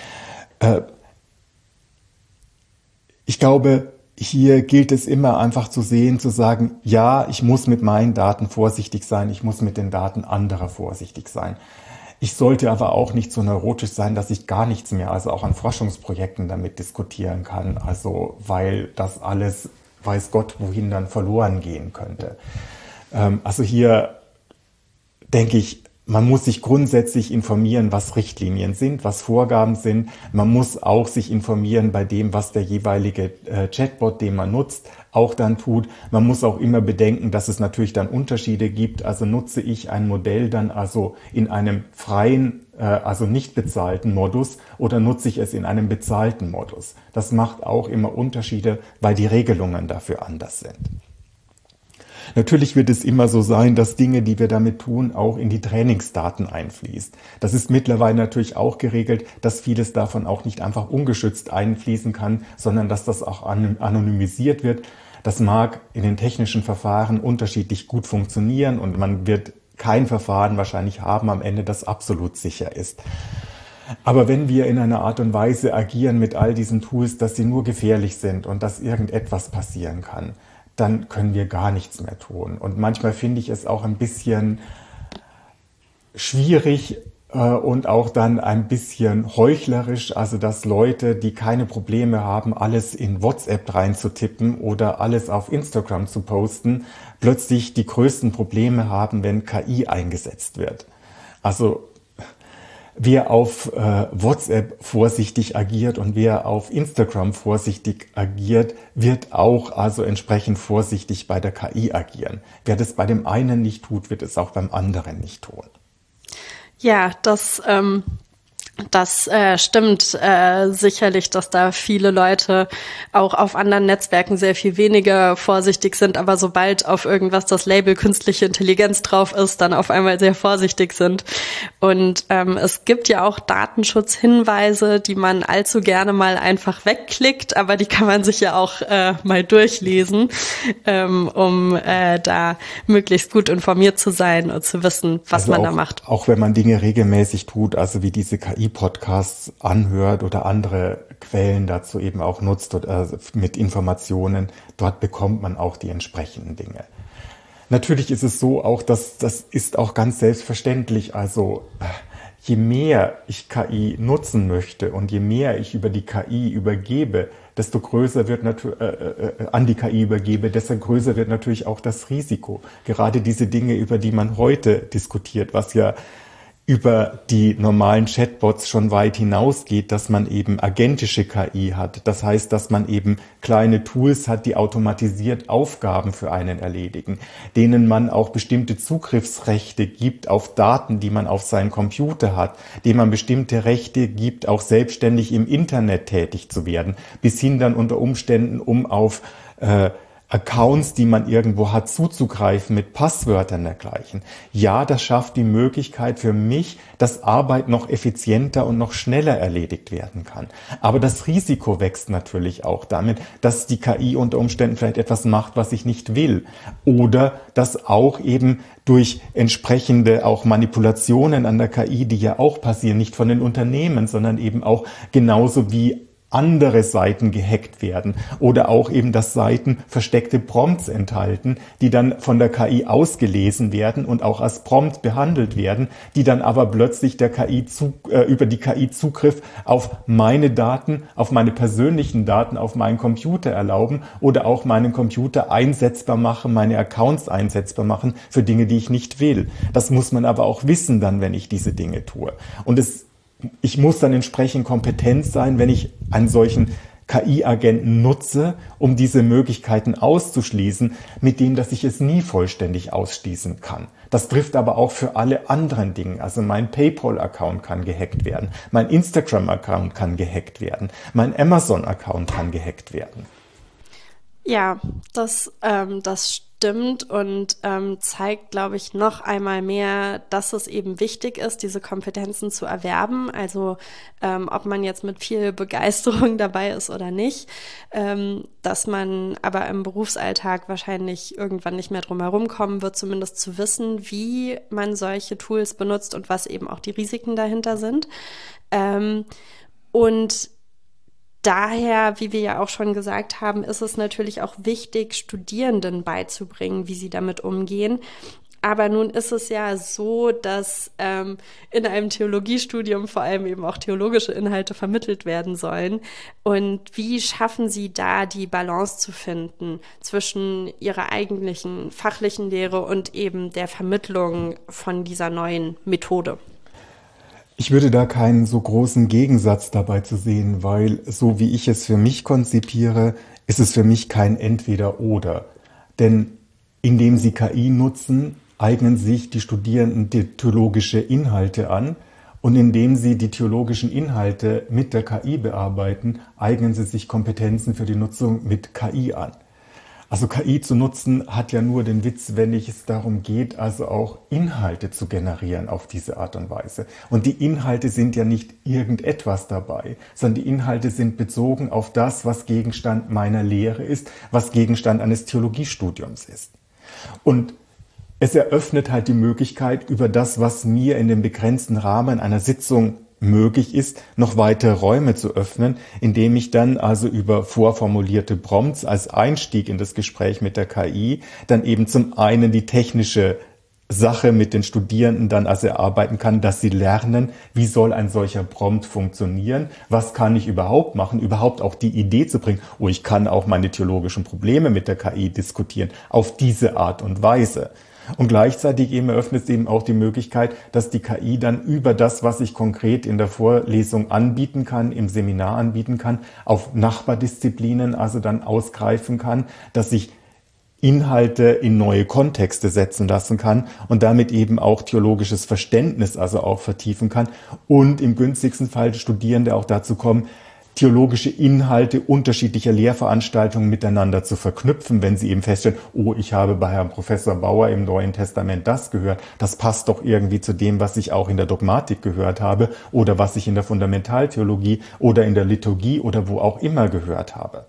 Ich glaube, hier gilt es immer einfach zu sehen, zu sagen, ja, ich muss mit meinen Daten vorsichtig sein, ich muss mit den Daten anderer vorsichtig sein. Ich sollte aber auch nicht so neurotisch sein, dass ich gar nichts mehr, also auch an Forschungsprojekten damit diskutieren kann, also weil das alles, weiß Gott, wohin dann verloren gehen könnte. Also hier denke ich, man muss sich grundsätzlich informieren, was Richtlinien sind, was Vorgaben sind. Man muss auch sich informieren bei dem, was der jeweilige Chatbot, den man nutzt, auch dann tut. Man muss auch immer bedenken, dass es natürlich dann Unterschiede gibt. Also nutze ich ein Modell dann also in einem freien, also nicht bezahlten Modus oder nutze ich es in einem bezahlten Modus. Das macht auch immer Unterschiede, weil die Regelungen dafür anders sind. Natürlich wird es immer so sein, dass Dinge, die wir damit tun, auch in die Trainingsdaten einfließt. Das ist mittlerweile natürlich auch geregelt, dass vieles davon auch nicht einfach ungeschützt einfließen kann, sondern dass das auch anonymisiert wird. Das mag in den technischen Verfahren unterschiedlich gut funktionieren und man wird kein Verfahren wahrscheinlich haben am Ende, das absolut sicher ist. Aber wenn wir in einer Art und Weise agieren mit all diesen Tools, dass sie nur gefährlich sind und dass irgendetwas passieren kann, dann können wir gar nichts mehr tun. Und manchmal finde ich es auch ein bisschen schwierig und auch dann ein bisschen heuchlerisch, also dass Leute, die keine Probleme haben, alles in WhatsApp reinzutippen oder alles auf Instagram zu posten, plötzlich die größten Probleme haben, wenn KI eingesetzt wird. Also wer auf WhatsApp vorsichtig agiert und wer auf Instagram vorsichtig agiert, wird auch also entsprechend vorsichtig bei der KI agieren. Wer das bei dem einen nicht tut, wird es auch beim anderen nicht tun. Ja, das stimmt sicherlich, dass da viele Leute auch auf anderen Netzwerken sehr viel weniger vorsichtig sind, aber sobald auf irgendwas das Label künstliche Intelligenz drauf ist, dann auf einmal sehr vorsichtig sind. Und es gibt ja auch Datenschutzhinweise, die man allzu gerne mal einfach wegklickt, aber die kann man sich ja auch mal durchlesen, um da möglichst gut informiert zu sein und zu wissen, was also man auch, da macht. Auch wenn man Dinge regelmäßig tut, also wie diese KI-Podcasts anhört oder andere Quellen dazu eben auch nutzt oder mit Informationen, dort bekommt man auch die entsprechenden Dinge. Natürlich ist es so auch, dass das ist auch ganz selbstverständlich, also je mehr ich KI nutzen möchte und je mehr ich über die KI übergebe, desto größer wird an die KI übergebe, desto größer wird natürlich auch das Risiko. Gerade diese Dinge, über die man heute diskutiert, was ja über die normalen Chatbots schon weit hinausgeht, dass man eben agentische KI hat. Das heißt, dass man eben kleine Tools hat, die automatisiert Aufgaben für einen erledigen, denen man auch bestimmte Zugriffsrechte gibt auf Daten, die man auf seinen Computer hat, denen man bestimmte Rechte gibt, auch selbstständig im Internet tätig zu werden, bis hin dann unter Umständen, um auf Accounts, die man irgendwo hat, zuzugreifen mit Passwörtern dergleichen. Ja, das schafft die Möglichkeit für mich, dass Arbeit noch effizienter und noch schneller erledigt werden kann. Aber das Risiko wächst natürlich auch damit, dass die KI unter Umständen vielleicht etwas macht, was ich nicht will. Oder dass auch eben durch entsprechende auch Manipulationen an der KI, die ja auch passieren, nicht von den Unternehmen, sondern eben auch genauso wie andere Seiten gehackt werden oder auch eben, dass Seiten versteckte Prompts enthalten, die dann von der KI ausgelesen werden und auch als Prompt behandelt werden, die dann aber plötzlich der über die KI Zugriff auf meine Daten, auf meine persönlichen Daten, auf meinen Computer erlauben oder auch meinen Computer einsetzbar machen, meine Accounts einsetzbar machen für Dinge, die ich nicht will. Das muss man aber auch wissen dann, wenn ich diese Dinge tue. Und ich muss dann entsprechend kompetent sein, wenn ich einen solchen KI-Agenten nutze, um diese Möglichkeiten auszuschließen, mit dem, dass ich es nie vollständig ausschließen kann. Das trifft aber auch für alle anderen Dinge. Also mein PayPal-Account kann gehackt werden, mein Instagram-Account kann gehackt werden, mein Amazon-Account kann gehackt werden. Ja, das stimmt und zeigt, glaube ich, noch einmal mehr, dass es eben wichtig ist, diese Kompetenzen zu erwerben. Also ob man jetzt mit viel Begeisterung dabei ist oder nicht, dass man aber im Berufsalltag wahrscheinlich irgendwann nicht mehr drum herum kommen wird, zumindest zu wissen, wie man solche Tools benutzt und was eben auch die Risiken dahinter sind. Und daher, wie wir ja auch schon gesagt haben, ist es natürlich auch wichtig, Studierenden beizubringen, wie sie damit umgehen. Aber nun ist es ja so, dass in einem Theologiestudium vor allem eben auch theologische Inhalte vermittelt werden sollen. Und wie schaffen Sie da die Balance zu finden zwischen Ihrer eigentlichen fachlichen Lehre und eben der Vermittlung von dieser neuen Methode? Ich würde da keinen so großen Gegensatz dabei zu sehen, weil so wie ich es für mich konzipiere, ist es für mich kein Entweder-Oder. Denn indem sie KI nutzen, eignen sich die Studierenden die theologische Inhalte an und indem sie die theologischen Inhalte mit der KI bearbeiten, eignen sie sich Kompetenzen für die Nutzung mit KI an. Also KI zu nutzen hat ja nur den Witz, wenn es darum geht, also auch Inhalte zu generieren auf diese Art und Weise. Und die Inhalte sind ja nicht irgendetwas dabei, sondern die Inhalte sind bezogen auf das, was Gegenstand meiner Lehre ist, was Gegenstand eines Theologiestudiums ist. Und es eröffnet halt die Möglichkeit, über das, was mir in dem begrenzten Rahmen einer Sitzung möglich ist, noch weitere Räume zu öffnen, indem ich dann also über vorformulierte Prompts als Einstieg in das Gespräch mit der KI dann eben zum einen die technische Sache mit den Studierenden dann also erarbeiten kann, dass sie lernen, wie soll ein solcher Prompt funktionieren, was kann ich überhaupt machen, überhaupt auch die Idee zu bringen, ich kann auch meine theologischen Probleme mit der KI diskutieren, auf diese Art und Weise. Und gleichzeitig eben eröffnet es eben auch die Möglichkeit, dass die KI dann über das, was ich konkret in der Vorlesung anbieten kann, im Seminar anbieten kann, auf Nachbardisziplinen also dann ausgreifen kann, dass ich Inhalte in neue Kontexte setzen lassen kann und damit eben auch theologisches Verständnis also auch vertiefen kann und im günstigsten Fall Studierende auch dazu kommen, theologische Inhalte unterschiedlicher Lehrveranstaltungen miteinander zu verknüpfen, wenn sie eben feststellen, ich habe bei Herrn Professor Bauer im Neuen Testament das gehört, das passt doch irgendwie zu dem, was ich auch in der Dogmatik gehört habe oder was ich in der Fundamentaltheologie oder in der Liturgie oder wo auch immer gehört habe.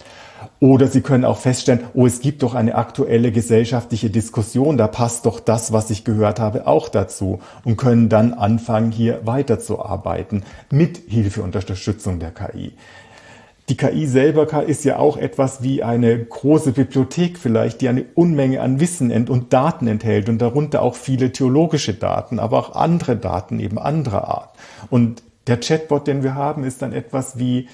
Oder Sie können auch feststellen, es gibt doch eine aktuelle gesellschaftliche Diskussion, da passt doch das, was ich gehört habe, auch dazu und können dann anfangen, hier weiterzuarbeiten mit Hilfe und Unterstützung der KI. Die KI selber ist ja auch etwas wie eine große Bibliothek vielleicht, die eine Unmenge an Wissen und Daten enthält und darunter auch viele theologische Daten, aber auch andere Daten eben anderer Art. Und der Chatbot, den wir haben, ist dann etwas wie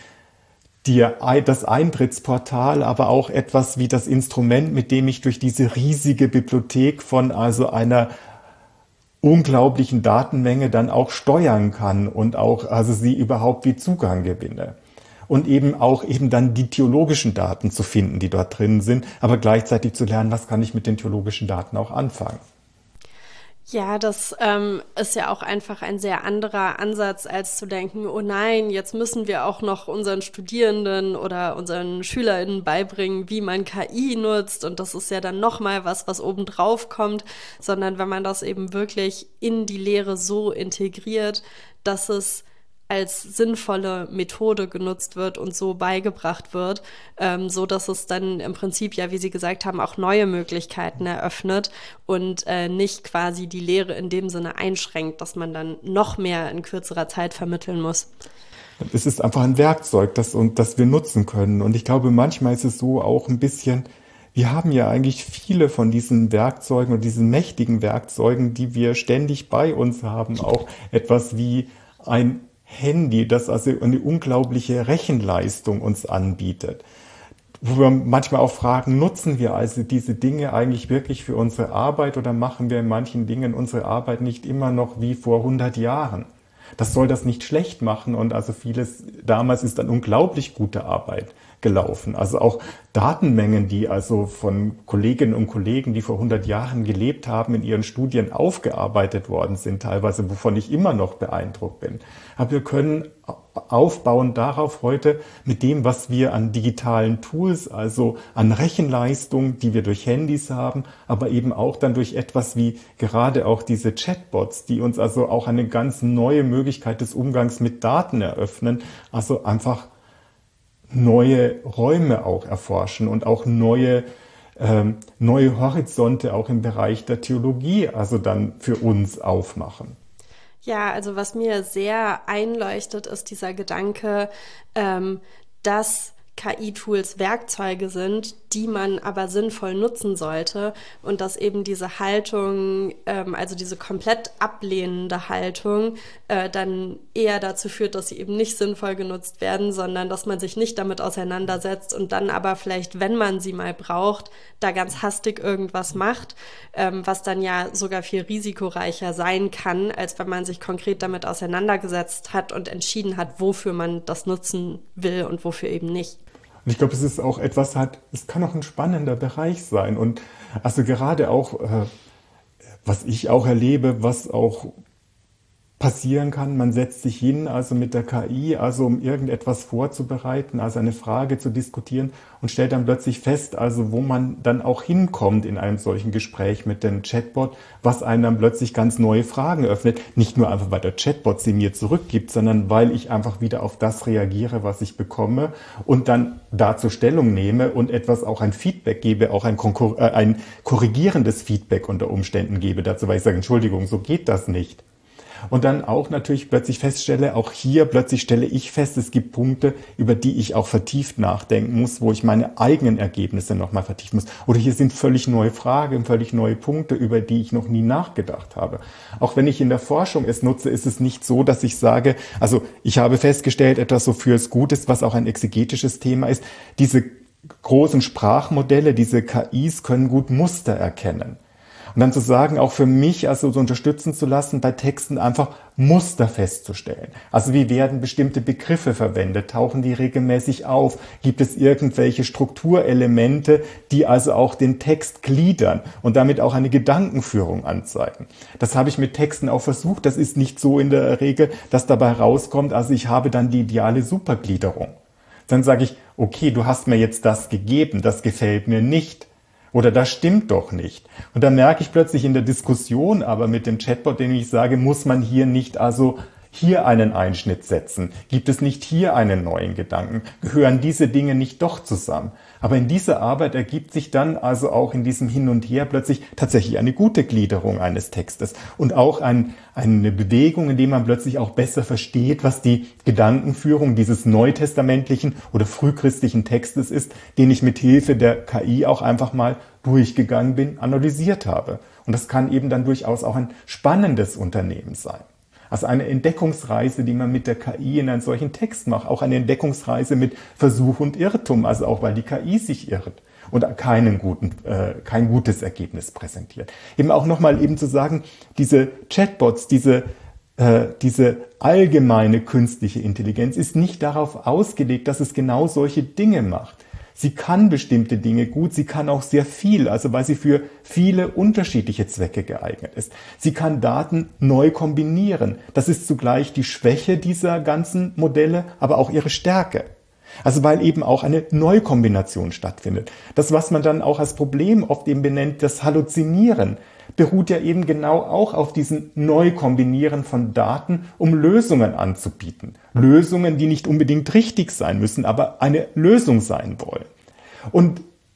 das Eintrittsportal, aber auch etwas wie das Instrument, mit dem ich durch diese riesige Bibliothek von also einer unglaublichen Datenmenge dann auch steuern kann und auch also sie überhaupt wie Zugang gewinne. Und eben auch dann die theologischen Daten zu finden, die dort drin sind, aber gleichzeitig zu lernen, was kann ich mit den theologischen Daten auch anfangen. Ja, das ist ja auch einfach ein sehr anderer Ansatz, als zu denken, oh nein, jetzt müssen wir auch noch unseren Studierenden oder unseren SchülerInnen beibringen, wie man KI nutzt, und das ist ja dann nochmal was obendrauf kommt, sondern wenn man das eben wirklich in die Lehre so integriert, dass es als sinnvolle Methode genutzt wird und so beigebracht wird, so dass es dann im Prinzip ja, wie Sie gesagt haben, auch neue Möglichkeiten eröffnet und nicht quasi die Lehre in dem Sinne einschränkt, dass man dann noch mehr in kürzerer Zeit vermitteln muss. Es ist einfach ein Werkzeug, das wir nutzen können. Und ich glaube, manchmal ist es so auch ein bisschen, wir haben ja eigentlich viele von diesen Werkzeugen und diesen mächtigen Werkzeugen, die wir ständig bei uns haben, auch etwas wie ein Handy, das also eine unglaubliche Rechenleistung uns anbietet. Wo wir manchmal auch fragen, nutzen wir also diese Dinge eigentlich wirklich für unsere Arbeit oder machen wir in manchen Dingen unsere Arbeit nicht immer noch wie vor 100 Jahren? Das soll das nicht schlecht machen und also vieles, damals ist dann unglaublich gute Arbeit gelaufen. Also auch Datenmengen, die also von Kolleginnen und Kollegen, die vor 100 Jahren gelebt haben, in ihren Studien aufgearbeitet worden sind, teilweise, wovon ich immer noch beeindruckt bin. Aber wir können aufbauen darauf heute mit dem, was wir an digitalen Tools, also an Rechenleistung, die wir durch Handys haben, aber eben auch dann durch etwas wie gerade auch diese Chatbots, die uns also auch eine ganz neue Möglichkeit des Umgangs mit Daten eröffnen, also einfach neue Räume auch erforschen und auch neue Horizonte auch im Bereich der Theologie also dann für uns aufmachen. Ja, also was mir sehr einleuchtet, ist dieser Gedanke, dass KI-Tools Werkzeuge sind, die man aber sinnvoll nutzen sollte und dass eben diese Haltung, also diese komplett ablehnende Haltung, dann eher dazu führt, dass sie eben nicht sinnvoll genutzt werden, sondern dass man sich nicht damit auseinandersetzt und dann aber vielleicht, wenn man sie mal braucht, da ganz hastig irgendwas macht, was dann ja sogar viel risikoreicher sein kann, als wenn man sich konkret damit auseinandergesetzt hat und entschieden hat, wofür man das nutzen will und wofür eben nicht. Und ich glaube, es ist auch etwas, es kann auch ein spannender Bereich sein. Und also gerade auch, was ich auch erlebe, was auch passieren kann, man setzt sich hin, also mit der KI, also um irgendetwas vorzubereiten, also eine Frage zu diskutieren und stellt dann plötzlich fest, also wo man dann auch hinkommt in einem solchen Gespräch mit dem Chatbot, was einem dann plötzlich ganz neue Fragen öffnet. Nicht nur einfach, weil der Chatbot sie mir zurückgibt, sondern weil ich einfach wieder auf das reagiere, was ich bekomme und dann dazu Stellung nehme und etwas auch ein Feedback gebe, auch ein korrigierendes Feedback unter Umständen gebe dazu, weil ich sage, Entschuldigung, so geht das nicht. Und dann auch natürlich plötzlich feststelle, auch hier plötzlich stelle ich fest, es gibt Punkte, über die ich auch vertieft nachdenken muss, wo ich meine eigenen Ergebnisse nochmal vertiefen muss. Oder hier sind völlig neue Fragen, völlig neue Punkte, über die ich noch nie nachgedacht habe. Auch wenn ich in der Forschung es nutze, ist es nicht so, dass ich sage, also ich habe festgestellt, etwas so fürs Gutes, was auch ein exegetisches Thema ist, diese großen Sprachmodelle, diese KIs können gut Muster erkennen. Und dann zu sagen, auch für mich also so unterstützen zu lassen, bei Texten einfach Muster festzustellen. Also wie werden bestimmte Begriffe verwendet? Tauchen die regelmäßig auf? Gibt es irgendwelche Strukturelemente, die also auch den Text gliedern und damit auch eine Gedankenführung anzeigen? Das habe ich mit Texten auch versucht. Das ist nicht so in der Regel, dass dabei rauskommt, also ich habe dann die ideale Supergliederung. Dann sage ich, okay, du hast mir jetzt das gegeben, das gefällt mir nicht. Oder das stimmt doch nicht. Und dann merke ich plötzlich in der Diskussion aber mit dem Chatbot, den ich sage, muss man hier nicht also hier einen Einschnitt setzen? Gibt es nicht hier einen neuen Gedanken? Gehören diese Dinge nicht doch zusammen? Aber in dieser Arbeit ergibt sich dann also auch in diesem Hin und Her plötzlich tatsächlich eine gute Gliederung eines Textes und auch eine Bewegung, in der man plötzlich auch besser versteht, was die Gedankenführung dieses neutestamentlichen oder frühchristlichen Textes ist, den ich mit Hilfe der KI auch einfach mal durchgegangen bin, analysiert habe. Und das kann eben dann durchaus auch ein spannendes Unternehmen sein. Also eine Entdeckungsreise, die man mit der KI in einen solchen Text macht. Auch eine Entdeckungsreise mit Versuch und Irrtum, also auch weil die KI sich irrt und kein gutes Ergebnis präsentiert. Eben auch nochmal eben zu sagen, diese Chatbots, diese allgemeine künstliche Intelligenz ist nicht darauf ausgelegt, dass es genau solche Dinge macht. Sie kann bestimmte Dinge gut, sie kann auch sehr viel, also weil sie für viele unterschiedliche Zwecke geeignet ist. Sie kann Daten neu kombinieren. Das ist zugleich die Schwäche dieser ganzen Modelle, aber auch ihre Stärke. Also weil eben auch eine Neukombination stattfindet. Das, was man dann auch als Problem oft eben benennt, das Halluzinieren, beruht ja eben genau auch auf diesem Neukombinieren von Daten, um Lösungen anzubieten. Lösungen, die nicht unbedingt richtig sein müssen, aber eine Lösung sein wollen. Und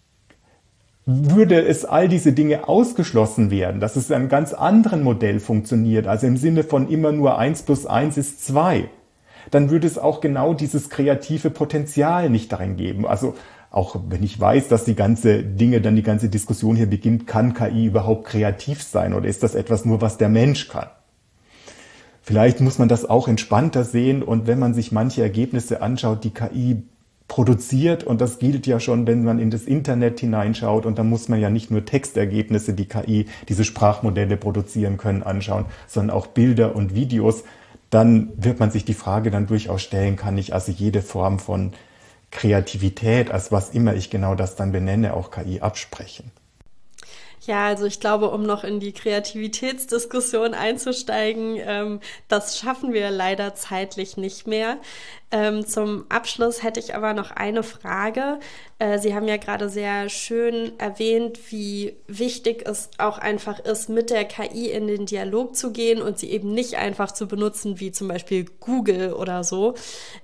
würde es all diese Dinge ausgeschlossen werden, dass es in einem ganz anderen Modell funktioniert, also im Sinne von immer nur 1 plus 1 ist 2, dann würde es auch genau dieses kreative Potenzial nicht darin geben. Also auch wenn ich weiß, dass die ganze Diskussion hier beginnt, kann KI überhaupt kreativ sein oder ist das etwas nur, was der Mensch kann? Vielleicht muss man das auch entspannter sehen und wenn man sich manche Ergebnisse anschaut, die KI produziert, und das gilt ja schon, wenn man in das Internet hineinschaut, und da muss man ja nicht nur Textergebnisse, die KI, diese Sprachmodelle produzieren können, anschauen, sondern auch Bilder und Videos, dann wird man sich die Frage dann durchaus stellen, kann ich also jede Form von Kreativität, als was immer ich genau das dann benenne, auch KI absprechen? Ja, also ich glaube, um noch in die Kreativitätsdiskussion einzusteigen, das schaffen wir leider zeitlich nicht mehr. Zum Abschluss hätte ich aber noch eine Frage. Sie haben ja gerade sehr schön erwähnt, wie wichtig es auch einfach ist, mit der KI in den Dialog zu gehen und sie eben nicht einfach zu benutzen, wie zum Beispiel Google oder so.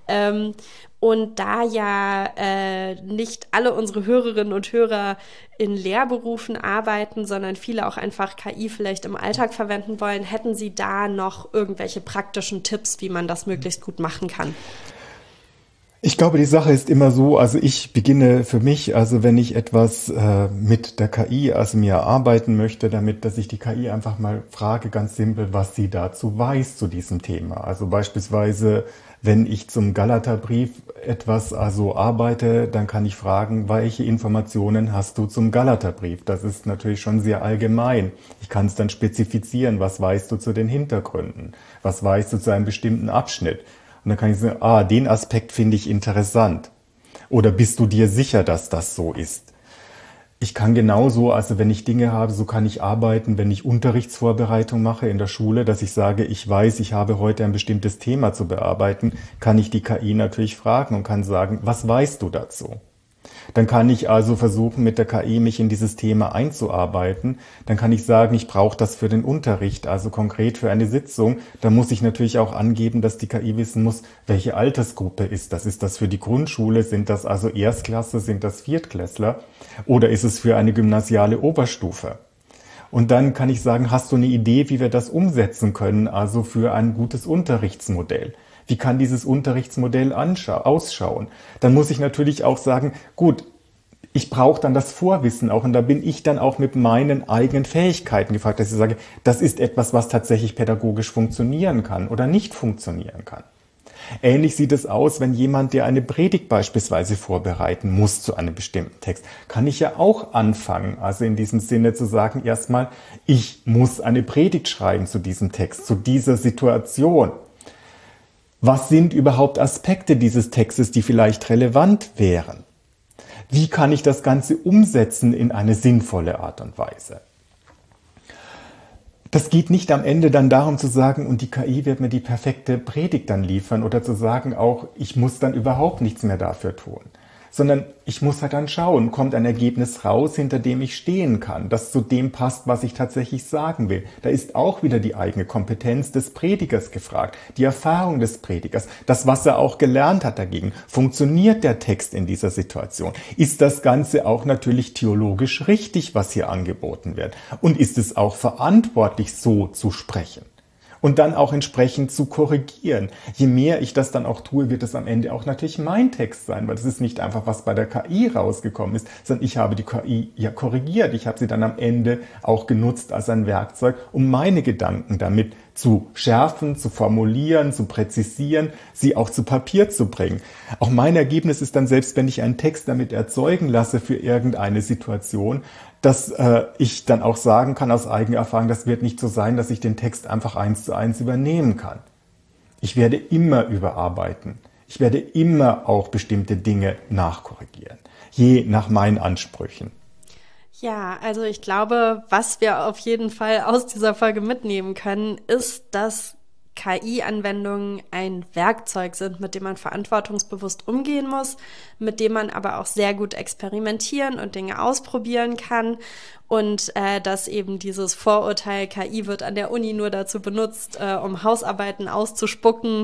Und da ja nicht alle unsere Hörerinnen und Hörer in Lehrberufen arbeiten, sondern viele auch einfach KI vielleicht im Alltag verwenden wollen, hätten Sie da noch irgendwelche praktischen Tipps, wie man das möglichst gut machen kann? Ich glaube, die Sache ist immer so, also ich beginne für mich, also wenn ich etwas mit der KI, also mir erarbeiten möchte, damit, dass ich die KI einfach mal frage, ganz simpel, was sie dazu weiß zu diesem Thema. Also beispielsweise, wenn ich zum Galaterbrief etwas also arbeite, dann kann ich fragen, welche Informationen hast du zum Galaterbrief? Das ist natürlich schon sehr allgemein. Ich kann es dann spezifizieren, was weißt du zu den Hintergründen? Was weißt du zu einem bestimmten Abschnitt? Und dann kann ich sagen, den Aspekt finde ich interessant. Oder bist du dir sicher, dass das so ist? Ich kann genauso, also wenn ich Dinge habe, so kann ich arbeiten, wenn ich Unterrichtsvorbereitung mache in der Schule, dass ich sage, ich weiß, ich habe heute ein bestimmtes Thema zu bearbeiten, kann ich die KI natürlich fragen und kann sagen, was weißt du dazu? Dann kann ich also versuchen, mit der KI mich in dieses Thema einzuarbeiten. Dann kann ich sagen, ich brauche das für den Unterricht, also konkret für eine Sitzung. Da muss ich natürlich auch angeben, dass die KI wissen muss, welche Altersgruppe ist das? Ist das für die Grundschule? Sind das also Erstklasse? Sind das Viertklässler? Oder ist es für eine gymnasiale Oberstufe? Und dann kann ich sagen, hast du eine Idee, wie wir das umsetzen können, also für ein gutes Unterrichtsmodell? Wie kann dieses Unterrichtsmodell ausschauen? Dann muss ich natürlich auch sagen, gut, ich brauche dann das Vorwissen auch und da bin ich dann auch mit meinen eigenen Fähigkeiten gefragt, dass ich sage, das ist etwas, was tatsächlich pädagogisch funktionieren kann oder nicht funktionieren kann. Ähnlich sieht es aus, wenn jemand, der eine Predigt beispielsweise vorbereiten muss zu einem bestimmten Text, kann ich ja auch anfangen, also in diesem Sinne zu sagen, erstmal, ich muss eine Predigt schreiben zu diesem Text, zu dieser Situation. Was sind überhaupt Aspekte dieses Textes, die vielleicht relevant wären? Wie kann ich das Ganze umsetzen in eine sinnvolle Art und Weise? Das geht nicht am Ende dann darum zu sagen, und die KI wird mir die perfekte Predigt dann liefern oder zu sagen auch, ich muss dann überhaupt nichts mehr dafür tun. Sondern ich muss halt dann schauen, kommt ein Ergebnis raus, hinter dem ich stehen kann, das zu dem passt, was ich tatsächlich sagen will. Da ist auch wieder die eigene Kompetenz des Predigers gefragt, die Erfahrung des Predigers, das, was er auch gelernt hat dagegen. Funktioniert der Text in dieser Situation? Ist das Ganze auch natürlich theologisch richtig, was hier angeboten wird? Und ist es auch verantwortlich, so zu sprechen? Und dann auch entsprechend zu korrigieren. Je mehr ich das dann auch tue, wird es am Ende auch natürlich mein Text sein, weil das ist nicht einfach, was bei der KI rausgekommen ist, sondern ich habe die KI ja korrigiert. Ich habe sie dann am Ende auch genutzt als ein Werkzeug, um meine Gedanken damit zu schärfen, zu formulieren, zu präzisieren, sie auch zu Papier zu bringen. Auch mein Ergebnis ist dann, selbst wenn ich einen Text damit erzeugen lasse für irgendeine Situation, dass ich dann auch sagen kann aus eigener Erfahrung, das wird nicht so sein, dass ich den Text einfach 1:1 übernehmen kann. Ich werde immer überarbeiten. Ich werde immer auch bestimmte Dinge nachkorrigieren. je nach meinen Ansprüchen. Ja, also ich glaube, was wir auf jeden Fall aus dieser Folge mitnehmen können, ist, dass KI-Anwendungen ein Werkzeug sind, mit dem man verantwortungsbewusst umgehen muss, mit dem man aber auch sehr gut experimentieren und Dinge ausprobieren kann und dass eben dieses Vorurteil, KI wird an der Uni nur dazu benutzt, um Hausarbeiten auszuspucken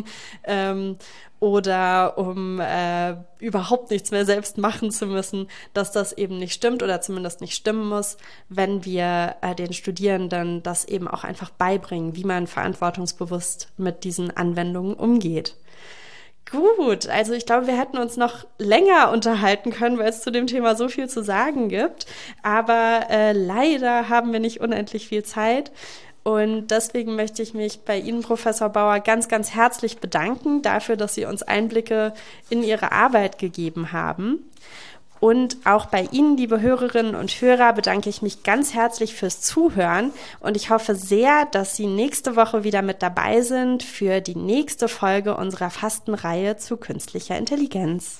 oder um überhaupt nichts mehr selbst machen zu müssen, dass das eben nicht stimmt oder zumindest nicht stimmen muss, wenn wir den Studierenden das eben auch einfach beibringen, wie man verantwortungsbewusst mit diesen Anwendungen umgeht. Gut, also ich glaube, wir hätten uns noch länger unterhalten können, weil es zu dem Thema so viel zu sagen gibt, aber leider haben wir nicht unendlich viel Zeit. Und deswegen möchte ich mich bei Ihnen, Professor Bauer, ganz, ganz herzlich bedanken dafür, dass Sie uns Einblicke in Ihre Arbeit gegeben haben. Und auch bei Ihnen, liebe Hörerinnen und Hörer, bedanke ich mich ganz herzlich fürs Zuhören. Und ich hoffe sehr, dass Sie nächste Woche wieder mit dabei sind für die nächste Folge unserer Fastenreihe zu künstlicher Intelligenz.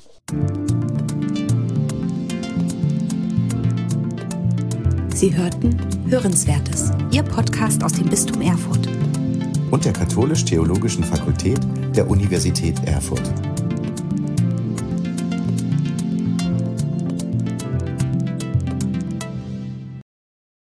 Sie hörten Hörenswertes, Ihr Podcast aus dem Bistum Erfurt und der Katholisch-Theologischen Fakultät der Universität Erfurt.